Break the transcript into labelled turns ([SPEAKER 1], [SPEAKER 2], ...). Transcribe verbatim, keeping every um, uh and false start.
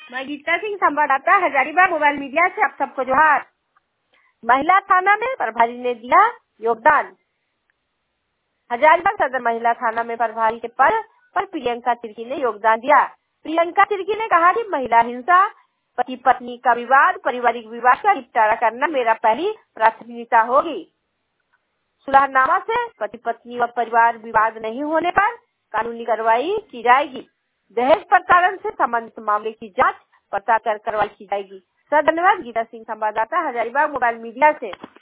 [SPEAKER 1] मैं गीता सिंह, संवाददाता Hazaribagh mobile media से आप सबको जोहार। महिला थाना में प्रभारी ने दिया योगदान। हजारीबाग सदर महिला थाना में प्रभारी के पद पर प्रियंका तिर्की ने योगदान दिया। प्रियंका तिर्की ने कहा कि महिला हिंसा, पति पत्नी का विवाद, पारिवारिक विवाद का निपटारा करना मेरा पहली प्राथमिकता होगी। सुलहनामा से पति पत्नी व परिवार विवाद नहीं होने पर कानूनी कार्रवाई की जाएगी। दहेज प्रताड़न से संबंधित मामले की जांच पड़ताल कर कार्रवाई की जाएगी। सर धन्यवाद। गीता सिंह, संवाददाता हजारीबाग मोबाइल मीडिया से।